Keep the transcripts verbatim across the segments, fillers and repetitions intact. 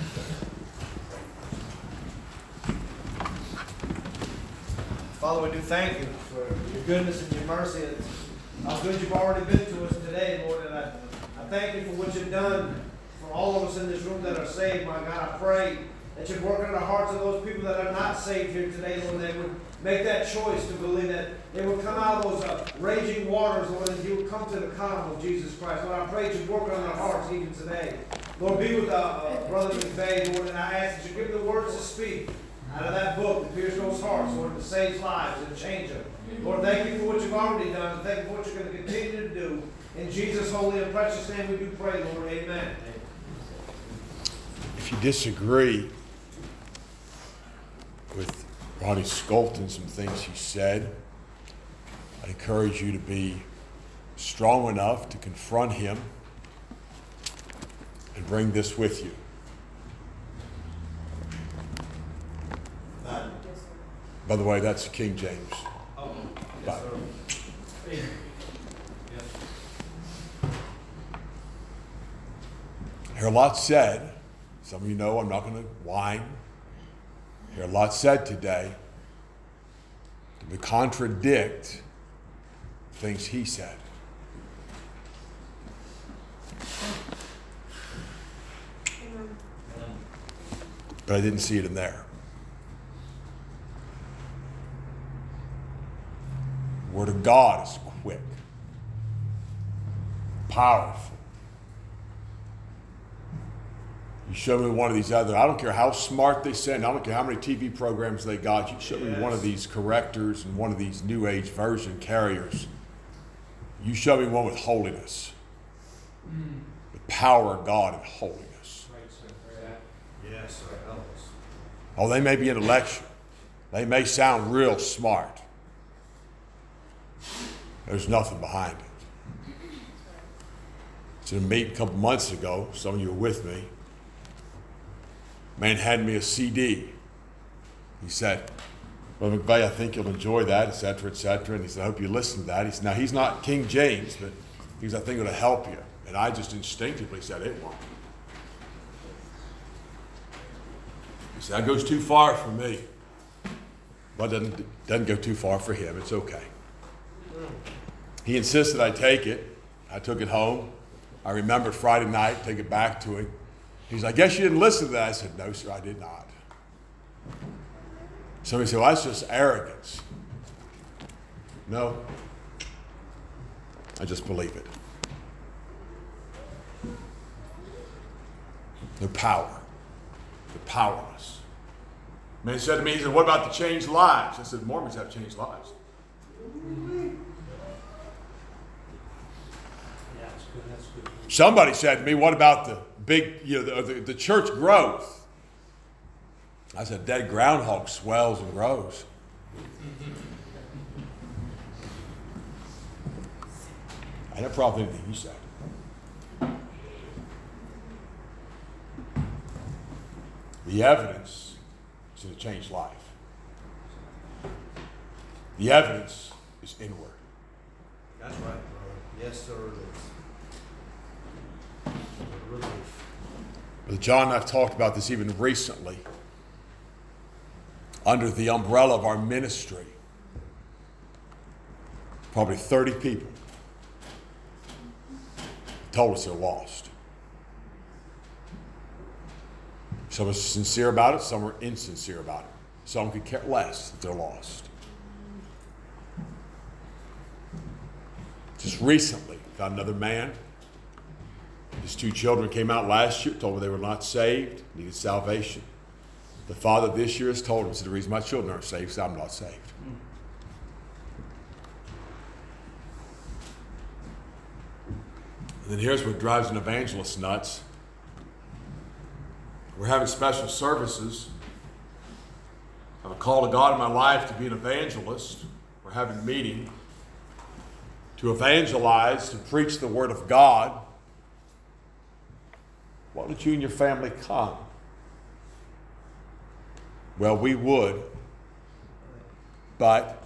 Father, we do thank you for your goodness and your mercy and how good you've already been to us today, Lord. And I, I thank you for what you've done for all of us in this room that are saved. My God, I pray that you'd work in the hearts of those people that are not saved here today, Lord. They would make that choice to believe that they would come out of those uh, raging waters, Lord, and you would come to the calm of Jesus Christ. Lord, I pray that you'd work on their hearts even today. Lord, be with uh, uh, Brother McVeigh, Lord, and I ask that you give the words to speak out of that book that pierces those hearts, Lord, to save lives and change them. Lord, thank you for what you've already done, and thank you for what you're going to continue to do. In Jesus' holy and precious name we do pray, Lord. Amen. If you disagree with Ronnie Skolton, some things he said, I encourage you to be strong enough to confront him and bring this with you. By the way, that's King James. Oh, yes, sir. I hear a lot said. Some of you know I'm not going to whine. I hear a lot said today to contradict things he said. But I didn't see it in there. The Word of God is quick, powerful. You show me one of these other, I don't care how smart they send, I don't care how many T V programs they got, you show Yes. me one of these correctors and one of these New Age version carriers. You show me one with holiness. Mm. The power of God and holiness. Right, sir. Yes, sir. Oh, they may be intellectual. They may sound real smart. There's nothing behind it. I was in a meeting a couple months ago. Some of you were with me. Man handed me a C D. He said, "Brother McVeigh, I think you'll enjoy that, et cetera, et cetera." And he said, "I hope you listen to that." He said, "Now, he's not King James, but he said, I think it'll help you." And I just instinctively said, "It won't." He said, "That goes too far for me." But it doesn't, doesn't go too far for him. It's okay. He insisted I take it. I took it home. I remembered Friday night, take it back to him. He's like, "I guess you didn't listen to that." I said, "No, sir, I did not." Somebody said, "Well, that's just arrogance." No. I just believe it. The power. The powerless. Man said to me, he said, "What about the changed lives?" I said, "Mormons have changed lives." Yeah, that's good. That's good. Somebody said to me, "What about the big, you know, the, the, the church growth?" I said, "Dead groundhog swells and grows." I had no problem with anything he said. The evidence is in a changed life. The evidence is inward. That's right, brother. Yes, sir. It's a relief. Brother John and I have talked about this even recently. Under the umbrella of our ministry, probably thirty people told us they're lost. Some are sincere about it, some are insincere about it. Some could care less that they're lost. Just recently, found another man. His two children came out last year, told me they were not saved, needed salvation. The father this year has told him, said, "The reason my children aren't saved is I'm not saved." And then here's what drives an evangelist nuts. We're having special services. I have a call to God in my life to be an evangelist. We're having a meeting to evangelize, to preach the Word of God. Why don't you and your family come? Well, we would, but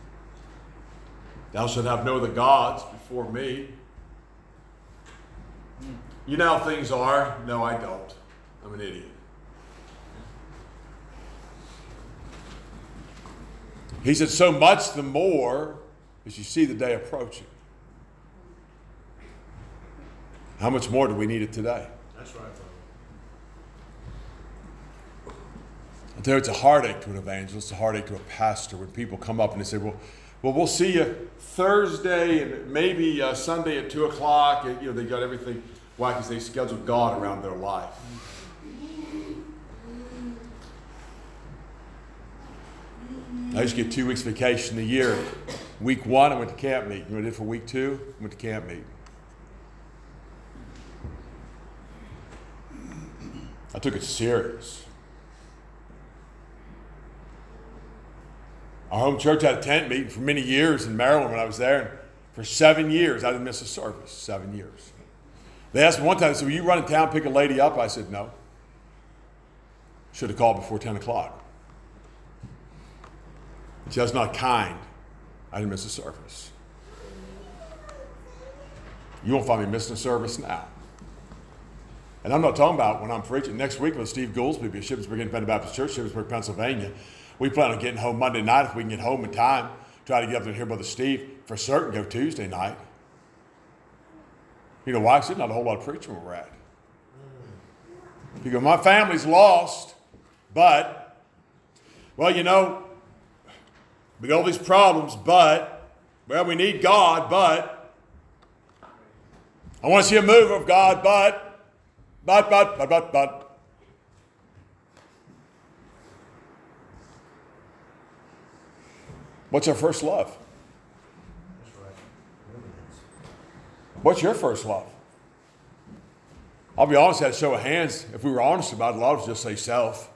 thou shalt have no other gods before me. You know how things are? No, I don't. I'm an idiot. He said, so much the more as you see the day approaching. How much more do we need it today? That's right, brother. I tell you, it's a heartache to an evangelist, a heartache to a pastor when people come up and they say, well, well, we'll see you Thursday and maybe uh, Sunday at two o'clock. And, you know, they got everything. Why? Because they scheduled God around their life. I used to get two weeks vacation a year. Week one, I went to camp meeting. You know what I did for week two? I went to camp meeting. I took it serious. Our home church had a tent meeting for many years in Maryland when I was there. And for seven years, I didn't miss a service. Seven years. They asked me one time, they said, will you run in town, pick a lady up? I said, no. Should have called before ten o'clock. See, that's not kind. I didn't miss a service. You won't find me missing a service now. And I'm not talking about when I'm preaching. Next week with Steve Goolsby at Shippensburg Independent Baptist Church, Shippensburg, Pennsylvania. We plan on getting home Monday night if we can get home in time. Try to get up there and hear Brother Steve. For certain, go Tuesday night. You know why? Because there's not a whole lot of preaching where we're at. You go, my family's lost, but, well, you know, we got all these problems, but, well, we need God, but, I want to see a move of God, but, but, but, but, but, but. What's our first love? That's right. What's your first love? I'll be honest, that show of hands, if we were honest about it, a lot of us just say self.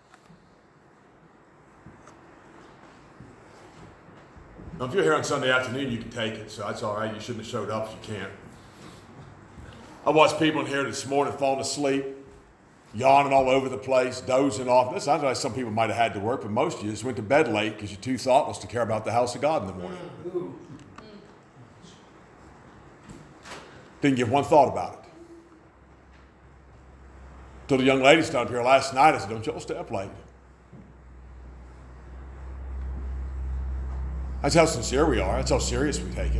Now, if you're here on Sunday afternoon, you can take it, so that's all right. You shouldn't have showed up if you can't. I watched people in here this morning falling asleep, yawning all over the place, dozing off. This sounds like some people might have had to work, but most of you just went to bed late because you're too thoughtless to care about the house of God in the morning. Didn't give one thought about it. Till the young lady stood up here last night, I said, don't y'all stay up late. That's how sincere we are. That's how serious we take it.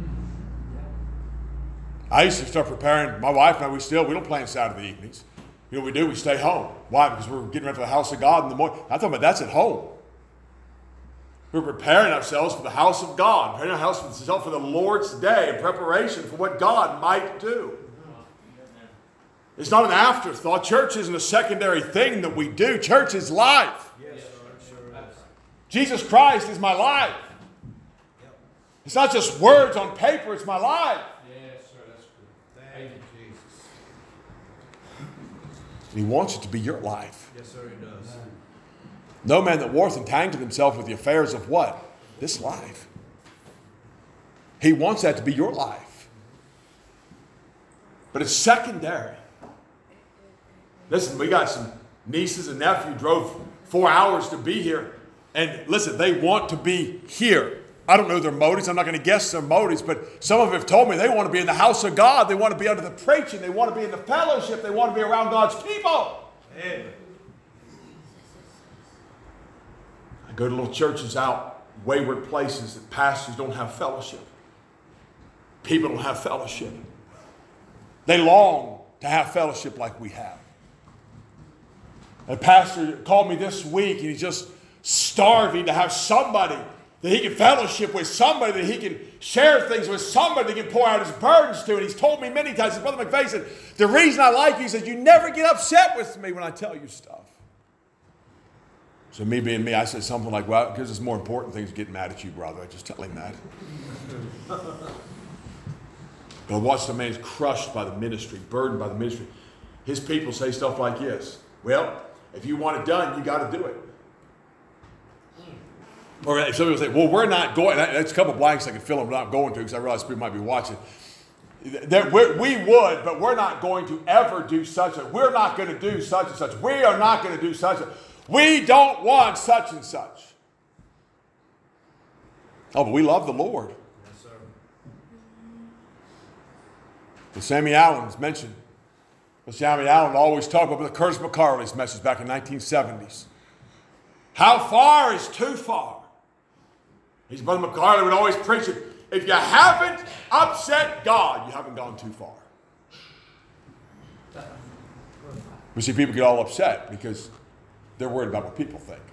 I used to start preparing, my wife and I, we still, we don't plan Saturday evenings. You know what we do? We stay home. Why? Because we're getting ready for the house of God in the morning. I'm talking about that's at home. We're preparing ourselves for the house of God, preparing ourselves for the Lord's day in preparation for what God might do. It's not an afterthought. Church isn't a secondary thing that we do. Church is life. Yes, sir. Sure is. Jesus Christ is my life. It's not just words on paper, it's my life. Yes, sir, that's good. Thank you, Jesus. And He wants it to be your life. Yes, sir, He does. No man that warreth entangled himself with the affairs of what? This life. He wants that to be your life. But it's secondary. Listen, we got some nieces and nephews drove four hours to be here. And listen, they want to be here. I don't know their motives. I'm not going to guess their motives, but some of them have told me they want to be in the house of God. They want to be under the preaching. They want to be in the fellowship. They want to be around God's people. Amen. I go to little churches out, wayward places that pastors don't have fellowship. People don't have fellowship. They long to have fellowship like we have. A pastor called me this week, and he's just starving to have somebody that he can fellowship with, somebody that he can share things with, somebody that he can pour out his burdens to. And he's told me many times, Brother McVeigh said, the reason I like you, he said, you never get upset with me when I tell you stuff. So me being me, I said something like, well, because there's more important things than getting mad at you, brother. I just tell him that. But I watched a man crushed by the ministry, burdened by the ministry. His people say stuff like this. Well, if you want it done, you got to do it. Or if some people say, well, we're not going. That's a couple of blanks I can fill in, but I'm not going to because I realize people might be watching. That we would, but we're not going to ever do such a, we're not going to do such and such. We are not going to do such a, we don't want such and such. Oh, but we love the Lord. Yes, sir. And Sammy Allen's mentioned. But Sammy Allen always talked about the Curtis McCarley's message back in the nineteen seventies. How far is too far? His brother McCarley would always preach it. If you haven't upset God, you haven't gone too far. We see people get all upset because they're worried about what people think.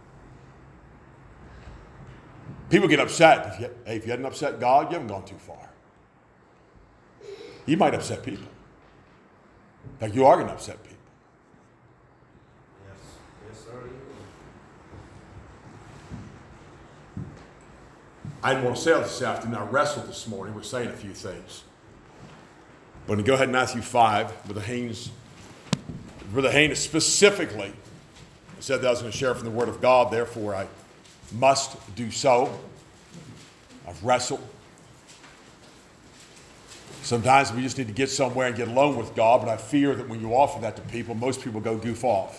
People get upset. If you, hey, if you hadn't upset God, you haven't gone too far. You might upset people. In fact, you are going to upset people. Yes, yes, sir. I didn't want to say it this afternoon. I wrestled this morning with saying a few things. But to go ahead, Matthew five, Brother Haynes, Brother Haynes specifically said that I was going to share from the Word of God. Therefore, I must do so. I've wrestled. Sometimes we just need to get somewhere and get alone with God, but I fear that when you offer that to people, most people go goof off.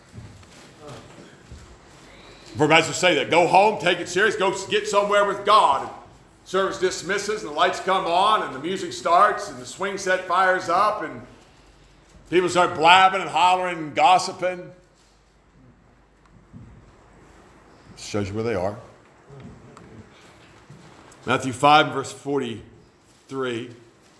For might to say that, go home, take it serious, go get somewhere with God. Service dismisses, and the lights come on, and the music starts, and the swing set fires up, and people start blabbing and hollering and gossiping. Shows you where they are. Matthew five, verse forty-three.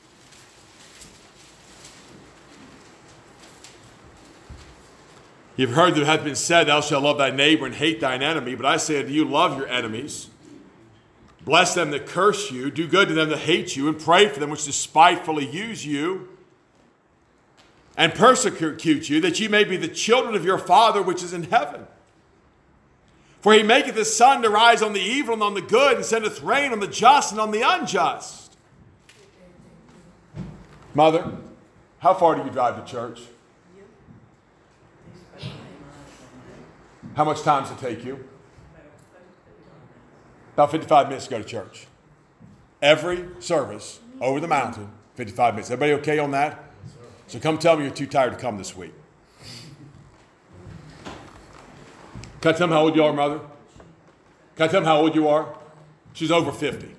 You've heard that it hath been said, thou shalt love thy neighbor and hate thine enemy. But I say unto you, love your enemies. Bless them that curse you. Do good to them that hate you. And pray for them which despitefully use you and persecute you, that ye may be the children of your Father which is in heaven. For he maketh his sun to rise on the evil and on the good, and sendeth rain on the just and on the unjust. Mother, how far do you drive to church? How much time does it take you? About fifty-five minutes to go to church. Every service over the mountain, fifty-five minutes. Everybody okay on that? So come tell me you're too tired to come this week. Can I tell them how old you are, Mother? Can I tell them how old you are? She's over fifty.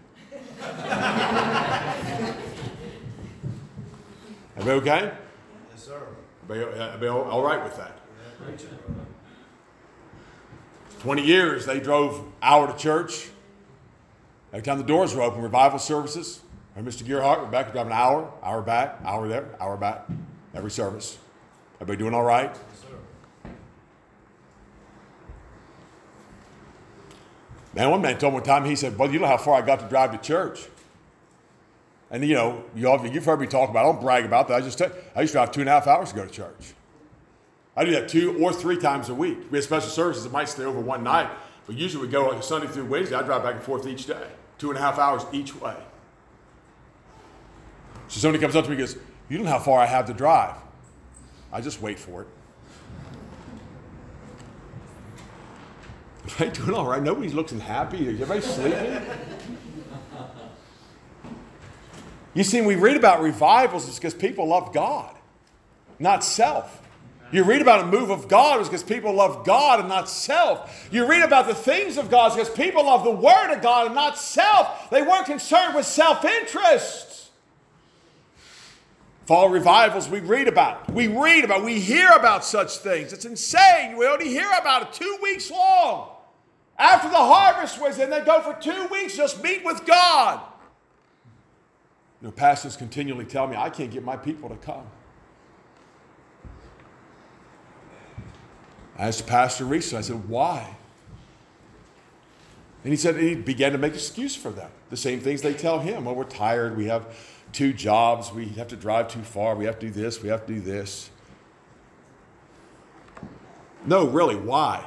Everybody okay? Yes, sir. Everybody, everybody all, all right with that? Yeah, preach it. twenty years, they drove hour to church. Every time the doors were open, revival services. And Mister Gearhart, we're back, we drive an hour, hour back, hour there, hour back, every service. Everybody doing all right? Yes, sir. Man, one man told me one time, he said, brother, you know how far I got to drive to church? And you know, you all, you've heard me talk about it. I don't brag about that. I just tell you, I used to drive two and a half hours to go to church. I do that two or three times a week. We have special services that might stay over one night, but usually we go like Sunday through Wednesday. I drive back and forth each day, two and a half hours each way. So somebody comes up to me and goes, you don't know how far I have to drive. I just wait for it. Everybody doing all right? Nobody's looking happy. Is everybody sleeping? You see, when we read about revivals, it's because people love God, not self. You read about a move of God, it's because people love God and not self. You read about the things of God, it's because people love the Word of God and not self. They weren't concerned with self-interest. Fall revivals we read about. We read about, we hear about such things. It's insane. We only hear about it two weeks long. After the harvest was in, they go for two weeks, just meet with God. You know, pastors continually tell me, I can't get my people to come. I asked the pastor recently, I said, why? And he said, and he began to make excuse for them. The same things they tell him. Well, we're tired. We have two jobs. We have to drive too far. We have to do this. We have to do this. No, really, why?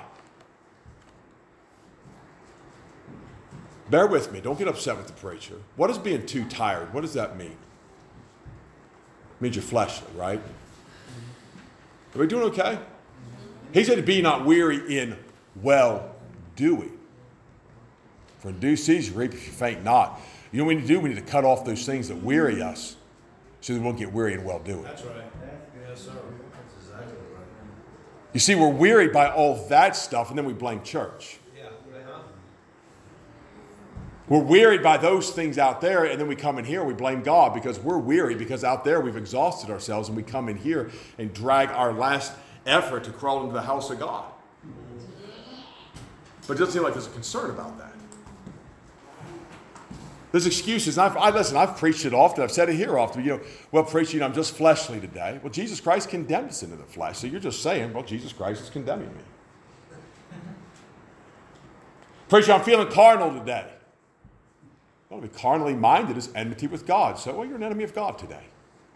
Bear with me. Don't get upset with the preacher. What is being too tired? What does that mean? It means you're fleshly, right? Are we doing okay? He said, be not weary in well-doing. For in due season you reap if you faint not. You know what we need to do? We need to cut off those things that weary us so that we won't get weary in well-doing. That's right. Yes, sir. That's exactly right. You see, we're wearied by all that stuff, and then we blame church. Yeah. Uh-huh. We're wearied by those things out there, and then we come in here and we blame God because we're weary because out there we've exhausted ourselves, and we come in here and drag our last effort to crawl into the house of God. But it doesn't seem like there's a concern about that. There's excuses. I've, I listen. I've preached it often. I've said it here often. You know, well, preaching, I'm just fleshly today. Well, Jesus Christ condemned us into the flesh. So you're just saying, well, Jesus Christ is condemning me. Preacher, I'm feeling carnal today. Well, to be carnally minded is enmity with God. So, well, you're an enemy of God today.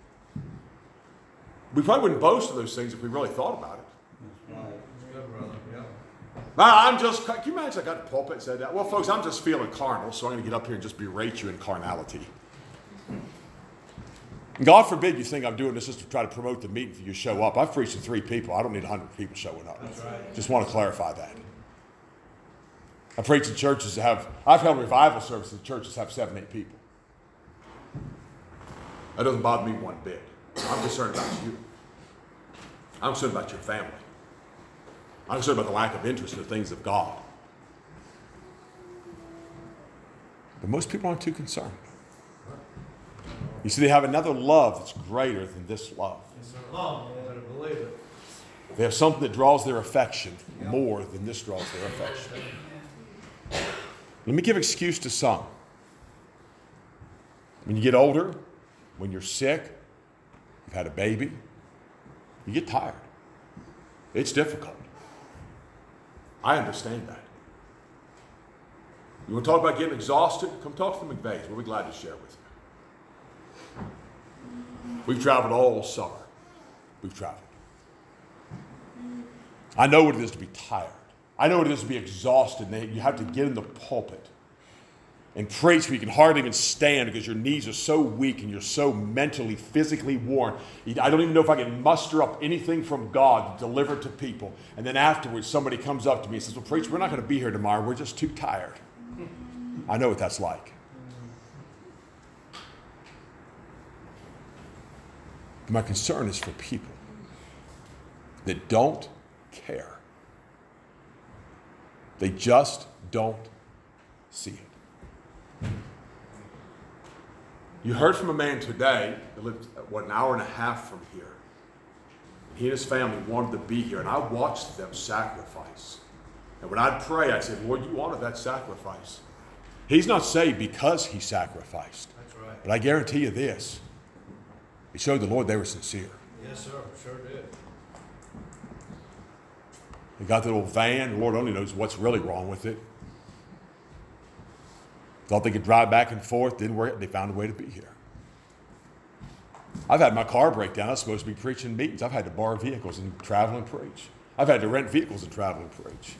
We probably wouldn't boast of those things if we really thought about it. That's right. Good, brother. Yeah. Well, I'm just, can you imagine I got the pulpit and said that? Well, folks, I'm just feeling carnal, so I'm going to get up here and just berate you in carnality. And God forbid you think I'm doing this just to try to promote the meeting for you to show up. I've preached to three people. I don't need one hundred people showing up. That's right. Just want to clarify that. I preach in churches that have, I've held revival services in churches that have seven, eight people. That doesn't bother me one bit. I'm concerned about you. I'm concerned about your family. I'm concerned about the lack of interest in the things of God. But most people aren't too concerned. You see, they have another love that's greater than this love. Yes, sir. Oh, you better believe it. They have something that draws their affection more than this draws their affection. Let me give excuse to some. When you get older, when you're sick, you've had a baby, you get tired. It's difficult. I understand that. You want to talk about getting exhausted? Come talk to the McVeighs. We'll be glad to share with you. We've traveled all summer. We've traveled. I know what it is to be tired. I know what it is to be exhausted. And you have to get in the pulpit and preach where you can hardly even stand because your knees are so weak and you're so mentally, physically worn. I don't even know if I can muster up anything from God to deliver to people. And then afterwards, somebody comes up to me and says, well, preacher, we're not going to be here tomorrow. We're just too tired. I know what that's like. My concern is for people that don't care. They just don't see it. You heard from a man today that lived, what, an hour and a half from here. He and his family wanted to be here, and I watched them sacrifice. And when I'd pray, I'd say, Lord, you honor that sacrifice. He's not saved because he sacrificed. That's right. But I guarantee you this, it showed the Lord they were sincere. Yes, sir. Sure did. They got that old van. The Lord only knows what's really wrong with it. Thought they could drive back and forth. Didn't work. They found a way to be here. I've had my car break down. I was supposed to be preaching meetings. I've had to borrow vehicles and travel and preach. I've had to rent vehicles and travel and preach.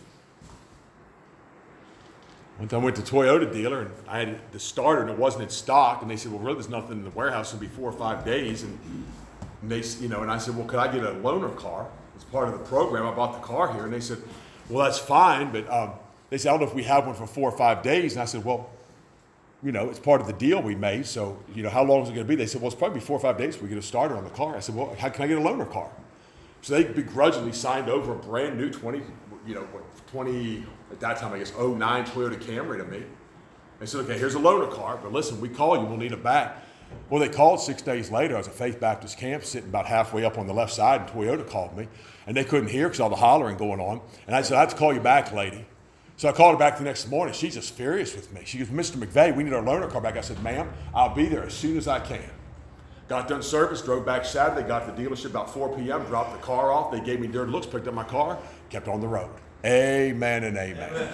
One time I went to a Toyota dealer and I had the starter and it wasn't in stock. And they said, well, really, there's nothing in the warehouse. It'll be four or five days. And, and they, you know, and I said, well, could I get a loaner car? As part of the program, I bought the car here, and they said, well, that's fine, but um, they said, I don't know if we have one for four or five days. And I said, well, you know, it's part of the deal we made, so, you know, how long is it going to be? They said, well, it's probably four or five days we get a starter on the car. I said, well, how can I get a loaner car? So they begrudgingly signed over a brand new twenty, you know, what, twenty, at that time, I guess, oh nine Toyota Camry to me. They said, okay, here's a loaner car, but listen, we call you, we'll need it back. Well, they called six days later. I was at Faith Baptist Camp, sitting about halfway up on the left side, and Toyota called me. And they couldn't hear because all the hollering going on. And I said, I have to call you back, lady. So I called her back the next morning. She's just furious with me. She goes, Mister McVeigh, we need our loaner car back. I said, ma'am, I'll be there as soon as I can. Got done service, drove back Saturday, got to the dealership about four p.m., dropped the car off. They gave me dirty looks, picked up my car, kept on the road. Amen and amen. Amen.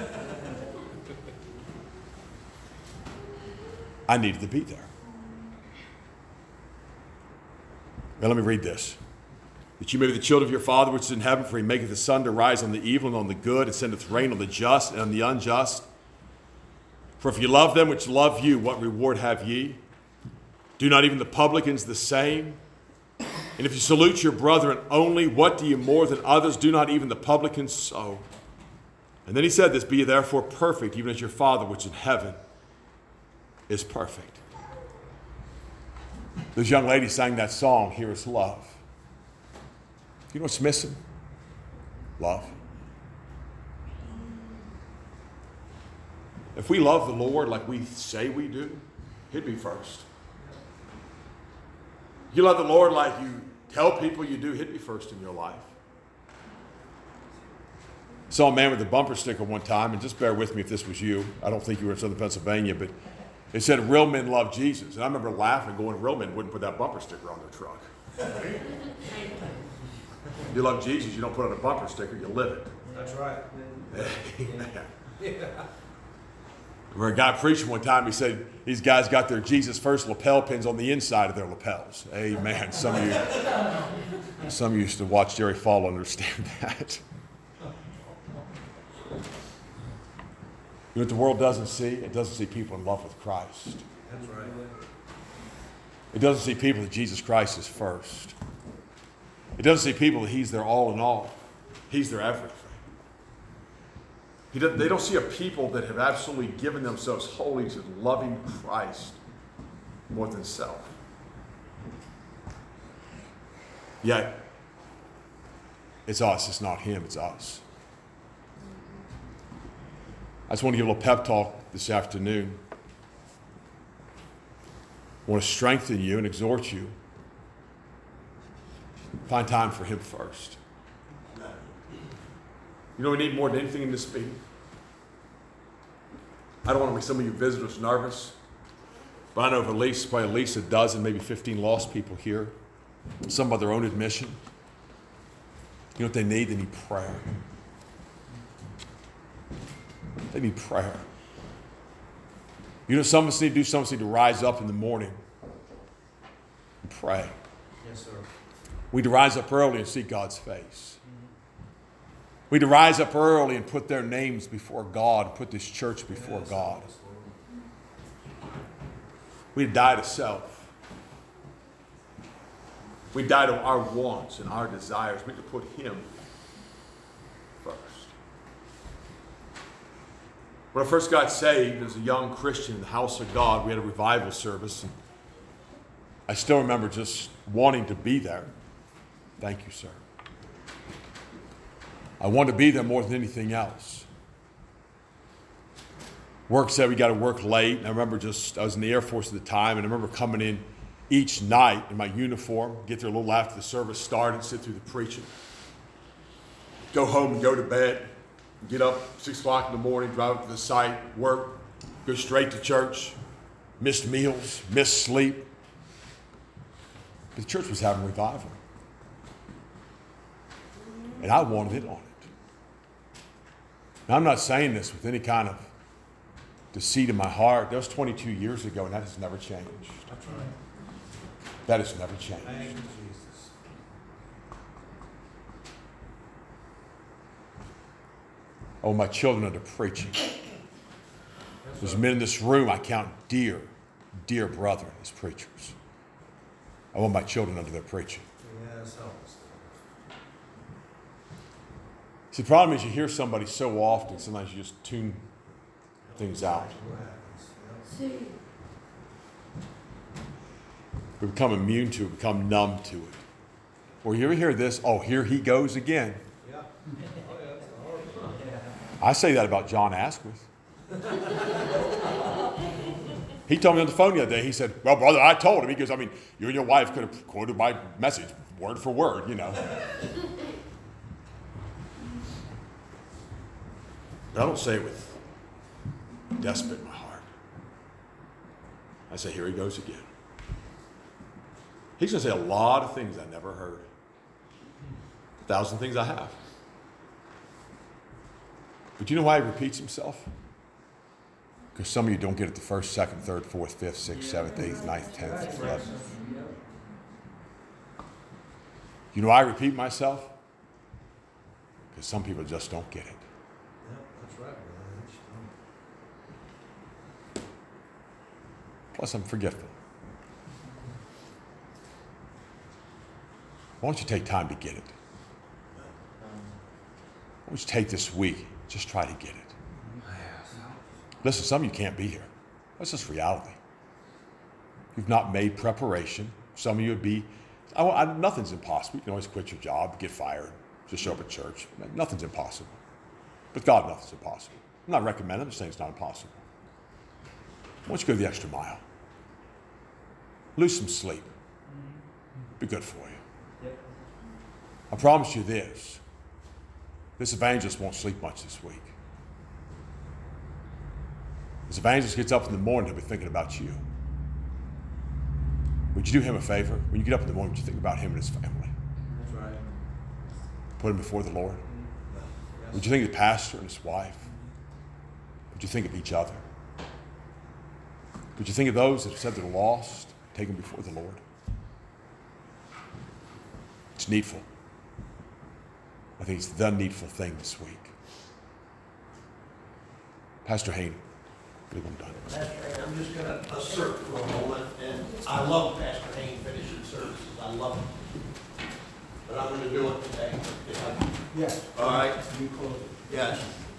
I needed to be there. Now let me read this. That you may be the children of your Father which is in heaven, for he maketh the sun to rise on the evil and on the good, and sendeth rain on the just and on the unjust. For if you love them which love you, what reward have ye? Do not even the publicans the same? And if you salute your brethren only, what do you more than others? Do not even the publicans so? And then he said this, be ye therefore perfect, even as your Father which in heaven is perfect. Those young ladies sang that song, Here is Love. You know what's missing? Love. If we love the Lord like we say we do, he'd be first. You love the Lord like you tell people you do, he'd be first in your life. Saw a man with a bumper sticker one time, and just bear with me if this was you. I don't think you were in Southern Pennsylvania, but it said, real men love Jesus. And I remember laughing, going, real men wouldn't put that bumper sticker on their truck. You love Jesus, you don't put on a bumper sticker, you live it. That's right. Amen. Yeah. Where a guy preaching one time, he said, these guys got their Jesus First lapel pins on the inside of their lapels. Amen. Some of you, some of you used to watch Jerry Fall understand that. You know what the world doesn't see? It doesn't see people in love with Christ. That's right. It doesn't see people that Jesus Christ is first. It doesn't see people that he's their all in all. He's their everything. He doesn't, they don't see a people that have absolutely given themselves wholly to loving Christ more than self. Yet, it's us. It's not him. It's us. I just want to give a little pep talk this afternoon. I want to strengthen you and exhort you. Find time for him first. You know what we need more than anything in this meeting? I don't want to make some of you visitors nervous, but I know of at least, probably at least a dozen, maybe fifteen lost people here, some by their own admission. You know what they need? They need prayer. They need prayer. You know, some of us need to do, some of us need to rise up in the morning and pray. Yes, sir. We need to rise up early and seek God's face. We need to rise up early and put their names before God, put this church before Yes, God. yes, Lord. We need to die to self. We die to our wants and our desires. We need to put him first. When I first got saved as a young Christian in the house of God, we had a revival service. And I still remember just wanting to be there. Thank you, sir. I wanted to be there more than anything else. Work said we got to work late. And I remember just, I was in the Air Force at the time, and I remember coming in each night in my uniform, get there a little after the service started, sit through the preaching, go home and go to bed, get up six o'clock in the morning, drive up to the site, work, go straight to church, missed meals, missed sleep. But the church was having revival. And I wanted it on it. Now, I'm not saying this with any kind of deceit in my heart. That was twenty-two years ago, and that has never changed. That's right. That has never changed. Thank you, Jesus. Oh, my children under preaching. There's men in this room I count dear, dear brethren as preachers. I want my children under their preaching. Yes, help us. See, the problem is you hear somebody so often, sometimes you just tune things out. What happens? Yep. We become immune to it, become numb to it. Or you ever hear this? Oh, here he goes again. Yeah. Oh, yeah, it's a hard one. I say that about John Asquith. He told me on the phone the other day, he said, well, brother, I told him. He goes, I mean, you and your wife could have quoted my message word for word, you know. But I don't say it with desperate in my heart. I say, here he goes again. He's going to say a lot of things I never heard. A thousand things I have. But you know why he repeats himself? Because some of you don't get it the first, second, third, fourth, fifth, sixth, seventh, eighth, ninth, tenth, eleventh. You know why I repeat myself? Because some people just don't get it. Yep, that's right, brother. That's- Plus, I'm forgetful. Why don't you take time to get it? Why don't you take this week, just try to get it? Listen, some of you can't be here. That's just reality. You've not made preparation. Some of you would be, I, I, nothing's impossible. You can always quit your job, get fired, just show up at church. Nothing's impossible. With God, nothing's impossible. I'm not recommending, I'm just saying it's not impossible. Why don't you go the extra mile? Lose some sleep. Be good for you. Yep. I promise you this. This evangelist won't sleep much this week. This evangelist gets up in the morning, he'll be thinking about you. Would you do him a favor? When you get up in the morning, would you think about him and his family? That's right. Put him before the Lord? Yes. Would you think of the pastor and his wife? Would you think of each other? Would you think of those that have said they're lost? Take them before the Lord. It's needful. I think it's the needful thing this week. Pastor Hayne, I believe I'm done. Pastor Hayne, I'm just gonna assert for a moment, and I love Pastor Hayne finishing services, I love it. But I'm gonna do it today. if I- Yes. All right, You close it. yes.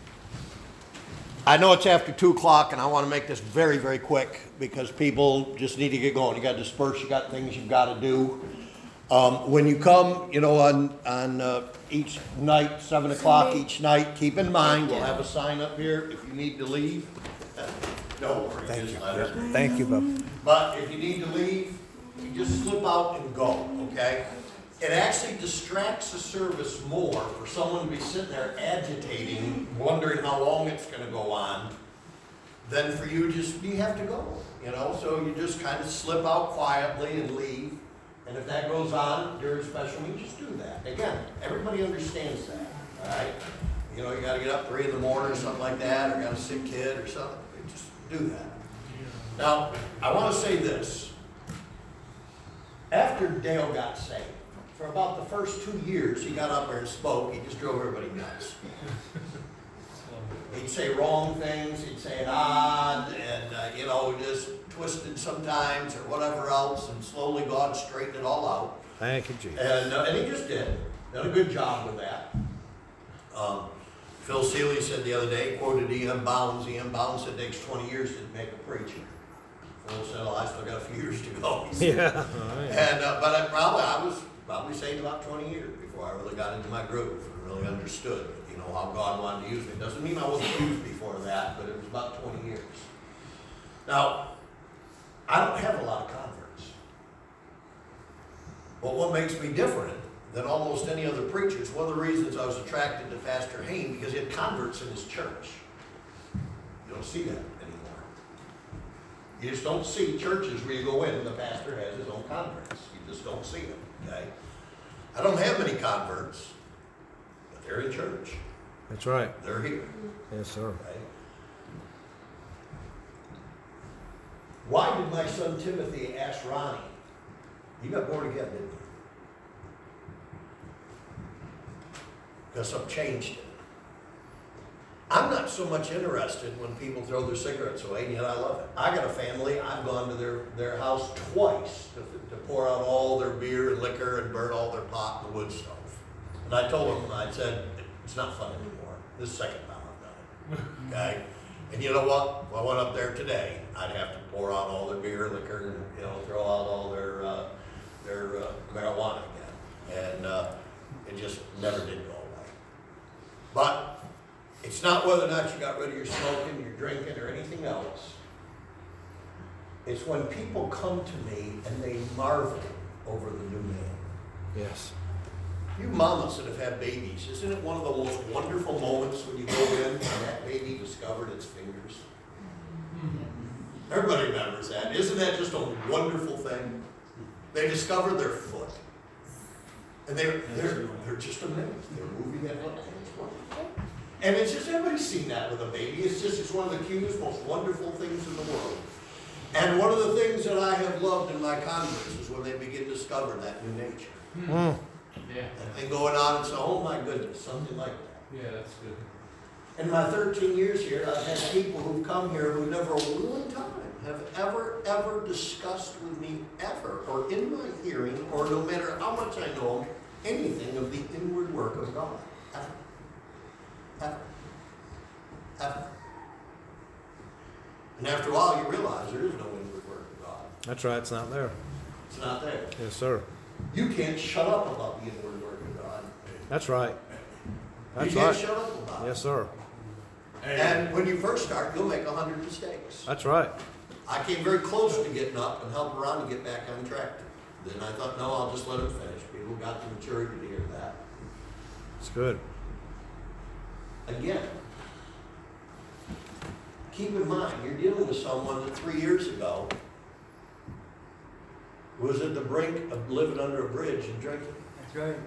I know it's after two o'clock, and I wanna make this very, very quick, because people just need to get going. You gotta disperse, you got things you've gotta do. Um, when you come, you know, on, on, uh, each night, seven o'clock each night, keep in mind, we'll have a sign up here if you need to leave. Don't worry, Thank just you. let us know. Thank you, Bob. But if you need to leave, you just slip out and go, okay? It actually distracts the service more for someone to be sitting there agitating, wondering how long it's gonna go on, than for you just, you have to go, you know? So you just kind of slip out quietly and leave. And if that goes on during a special meeting, just do that. Again, everybody understands that, all right? You know, you gotta get up three in the morning or something like that, or got a sick kid or something, just do that. Now, I wanna say this. After Dale got saved, for about the first two years, he got up there and spoke, he just drove everybody nuts. He'd say wrong things, he'd say it odd, and, uh, you know, just twisted sometimes or whatever else, and slowly God straightened it all out. Thank you, Jesus. And, uh, and he just did, done a good job with that. Um, Phil Seeley said the other day, quoted E M Bounds, E M Bounds said it takes twenty years to make a preacher. Phil said, well, I still got a few years to go. Yeah. And, uh, but I probably, I was probably saved about twenty years before I really got into my groove and really understood, you know, how God wanted to use me. Doesn't mean I wasn't used before that, but it was about twenty years. Now, I don't have a lot of converts. But what makes me different than almost any other preacher is one of the reasons I was attracted to Pastor Hayne, because he had converts in his church. You don't see that anymore. You just don't see churches where you go in and the pastor has his own converts. You just don't see them, okay? I don't have many converts, but they're in church. That's right. They're here, Yes, sir. okay? Why did my son Timothy ask Ronnie? You got born again, didn't you? Because something changed it. I'm not so much interested when people throw their cigarettes away, and yet I love it. I got a family, I've gone to their, their house twice to, to pour out all their beer and liquor and burn all their pot in the wood stove. And I told them, I said, it's not fun anymore. This is the second time I've done it, okay? And you know what? If I went up there today, I'd have to pour out all their beer, liquor, and, you know, throw out all their, uh, their uh, marijuana again. And uh, it just never did go away. But it's not whether or not you got rid of your smoking, your drinking, or anything else. It's when people come to me and they marvel over the new man. Yes. You mamas that have had babies, isn't it one of the most wonderful moments when you go in and that baby discovered its fingers? Everybody remembers that. Isn't that just a wonderful thing? They discovered their foot. And they're, they're, they're just amazed. They're moving that foot. And it's wonderful. And it's just, everybody's seen that with a baby. It's just, it's one of the cutest, most wonderful things in the world. And one of the things that I have loved in my converts is when they begin to discover that new nature. Mm. Yeah, And they going on and say, oh my goodness, something like that. yeah, that's good. In my thirteen years here, I've had people who've come here who never one time have ever, ever discussed with me ever, or in my hearing, or no matter how much I know them, anything of the inward work of God. Ever. Ever. Ever. And after a while, you realize there is no inward work of God. That's right. It's not there. It's not there. Yes, sir. You can't shut up about the inward work of God. That's right. That's you can't right. shut up about it. Yes, sir. And when you first start, you'll make a hundred mistakes. That's right. I came very close to getting up and helping around to get back on track. Then I thought, no, I'll just let him finish. People got the maturity to hear that. It's good. Again, keep in mind, you're dealing with someone that three years ago was at the brink of living under a bridge and drinking. That's right.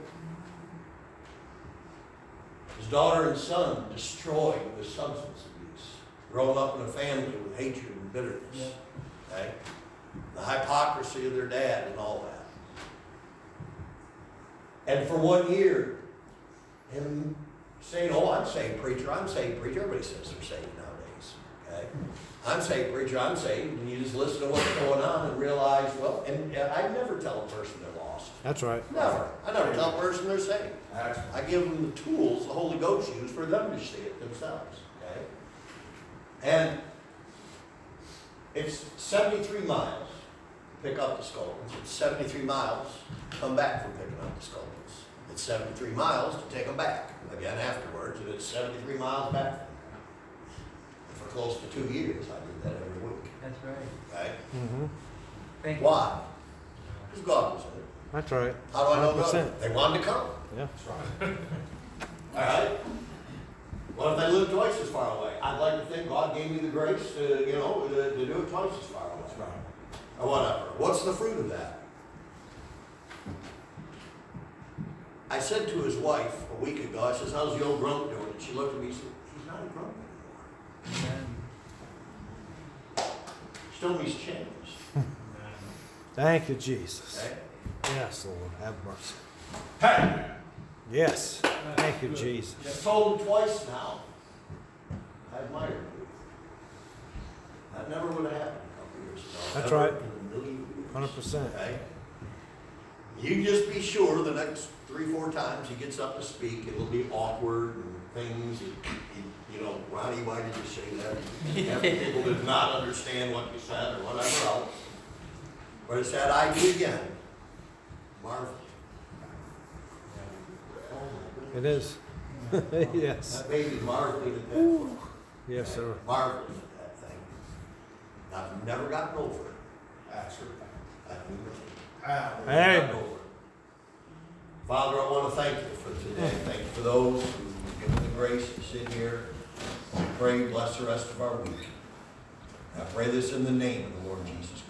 His daughter and son destroyed with substance abuse, growing up in a family with hatred and bitterness. Yeah. Okay? The hypocrisy of their dad and all that. And for one year, him saying, oh, I'm saved preacher, I'm saved preacher. Everybody says they're saved nowadays. Okay? I'm saved preacher, I'm saved. And you just listen to what's going on and realize, well, and, and I never tell a person they're lost. That's right. Never. I never tell a person they're saved. I give them the tools the Holy Ghost used for them to see it themselves. Okay? And it's seventy-three miles to pick up the sculpins. It's seventy-three miles to come back from picking up the sculpins. It's seventy-three miles to take them back again afterwards, and it's seventy-three miles back from there. For close to two years, I did that every week. That's right. Okay? Mm-hmm. Thank you. Why? Because God was in it. That's right. How do I know one hundred God? percent. They wanted to come. Yeah. All right? What if they live twice as far away? I'd like to think God gave me the grace to, you know, to, to do it twice as far away. Or whatever. What's the fruit of that? I said to his wife a week ago, I says, how's the old grump doing? And she looked at me and said, he's not a grump anymore. Amen. She told me he's changed. Thank you, Jesus. Okay? Yes, Lord, have mercy. Hey! Yes. Thank you, Jesus. Just told him twice now. I admire you. That never would have happened a couple years ago. That's Never right. in a million years. one hundred percent. Okay? You just be sure the next three, four times he gets up to speak, it'll be awkward and things. You, you, you know, Ronnie, why did you say that? Half the people did not understand what you said or whatever else. But it's that idea again. Marvel. It is. Yes. That baby marveling at that. Yes, sir. Marveling at that thing. I've never gotten over it. That's right. I've never Hey. gotten over it. Father, I want to thank you for today. Thank you for those who've given the grace to sit here. I pray, bless the rest of our week. I pray this in the name of the Lord Jesus Christ.